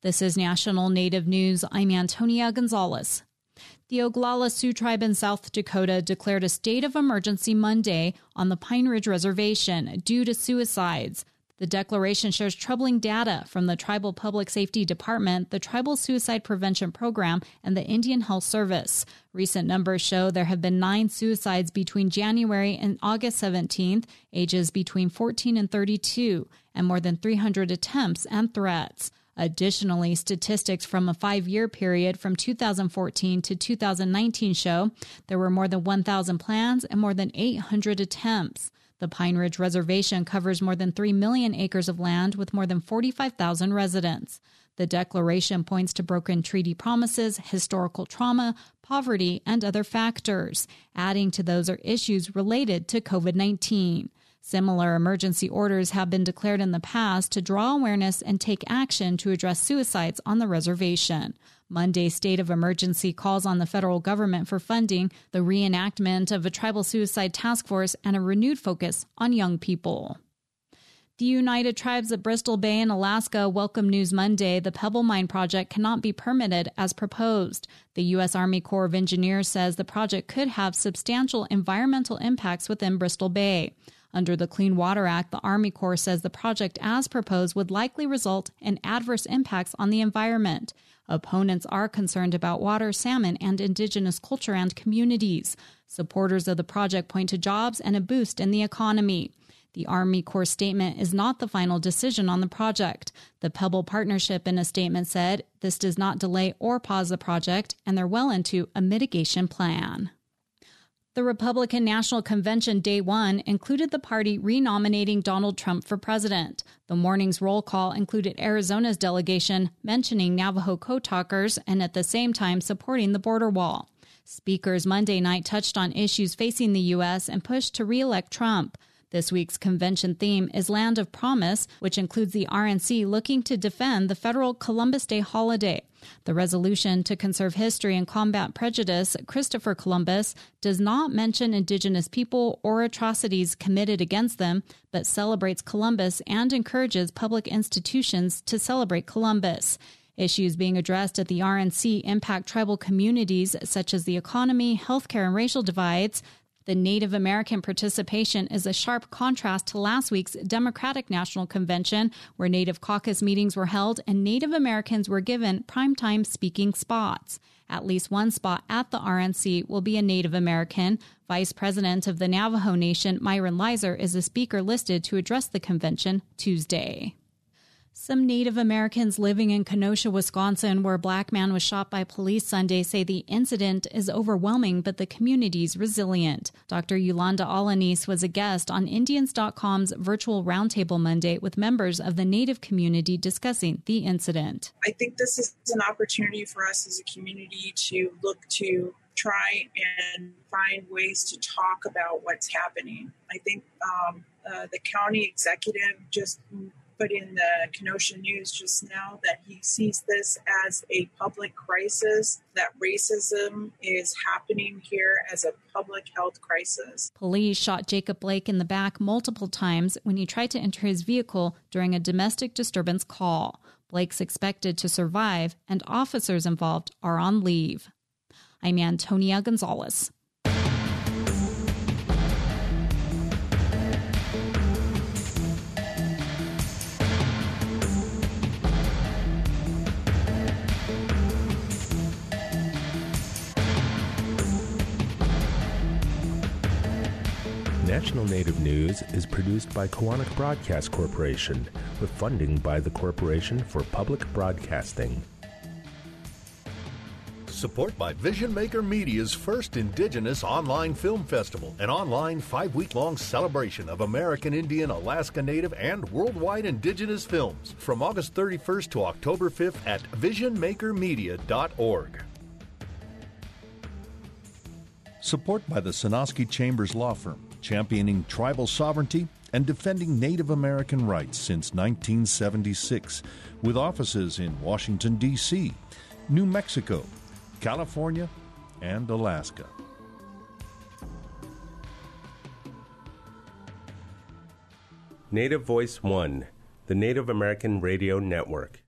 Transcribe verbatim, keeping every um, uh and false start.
This is National Native News. I'm Antonia Gonzalez. The Oglala Sioux Tribe in South Dakota declared a state of emergency Monday on the Pine Ridge Reservation due to suicides. The declaration shares troubling data from the Tribal Public Safety Department, the Tribal Suicide Prevention Program, and the Indian Health Service. Recent numbers show there have been nine suicides between January and August seventeenth, ages between fourteen and thirty-two, and more than three hundred attempts and threats. Additionally, statistics from a five-year period from two thousand fourteen to two thousand nineteen show there were more than one thousand plans and more than eight hundred attempts. The Pine Ridge Reservation covers more than three million acres of land with more than forty-five thousand residents. The declaration points to broken treaty promises, historical trauma, poverty, and other factors. Adding to those are issues related to COVID nineteen. Similar emergency orders have been declared in the past to draw awareness and take action to address suicides on the reservation. Monday's state of emergency calls on the federal government for funding, the reenactment of a tribal suicide task force, and a renewed focus on young people. The United Tribes at Bristol Bay in Alaska welcomed news Monday the Pebble Mine project cannot be permitted as proposed. The U S Army Corps of Engineers says the project could have substantial environmental impacts within Bristol Bay. Under the Clean Water Act, the Army Corps says the project as proposed would likely result in adverse impacts on the environment. Opponents are concerned about water, salmon, and indigenous culture and communities. Supporters of the project point to jobs and a boost in the economy. The Army Corps statement is not the final decision on the project. The Pebble Partnership in a statement said this does not delay or pause the project, and they're well into a mitigation plan. The Republican National Convention Day One included the party renominating Donald Trump for president. The morning's roll call included Arizona's delegation mentioning Navajo code talkers and at the same time supporting the border wall. Speakers Monday night touched on issues facing the U S and pushed to re-elect Trump. This week's convention theme is Land of Promise, which includes the R N C looking to defend the federal Columbus Day holiday. The resolution to conserve history and combat prejudice, Christopher Columbus, does not mention Indigenous people or atrocities committed against them, but celebrates Columbus and encourages public institutions to celebrate Columbus. Issues being addressed at the R N C impact tribal communities such as the economy, healthcare, and racial divides. The Native American participation is a sharp contrast to last week's Democratic National Convention, where Native caucus meetings were held and Native Americans were given primetime speaking spots. At least one spot at the R N C will be a Native American. Vice President of the Navajo Nation, Myron Lizer, is a speaker listed to address the convention Tuesday. Some Native Americans living in Kenosha, Wisconsin, where a black man was shot by police Sunday, say the incident is overwhelming, but the community's resilient. Doctor Yolanda Alanis was a guest on Indians dot com's virtual roundtable Monday with members of the Native community discussing the incident. I think this is an opportunity for us as a community to look to try and find ways to talk about what's happening. I think um, uh, the county executive just put in the Kenosha News just now that he sees this as a public crisis, that racism is happening here as a public health crisis. Police shot Jacob Blake in the back multiple times when he tried to enter his vehicle during a domestic disturbance call. Blake's expected to survive, and officers involved are on leave. I'm Antonia Gonzalez. National Native News is produced by Koahnic Broadcast Corporation with funding by the Corporation for Public Broadcasting. Support by Vision Maker Media's first Indigenous Online Film Festival, an online five-week-long celebration of American Indian, Alaska Native, and worldwide Indigenous films from August thirty-first to October fifth at vision maker media dot org. Support by the Sonosky Chambers Law Firm, championing tribal sovereignty and defending Native American rights since nineteen seventy-six, with offices in Washington, D C, New Mexico, California, and Alaska. Native Voice One, the Native American Radio Network.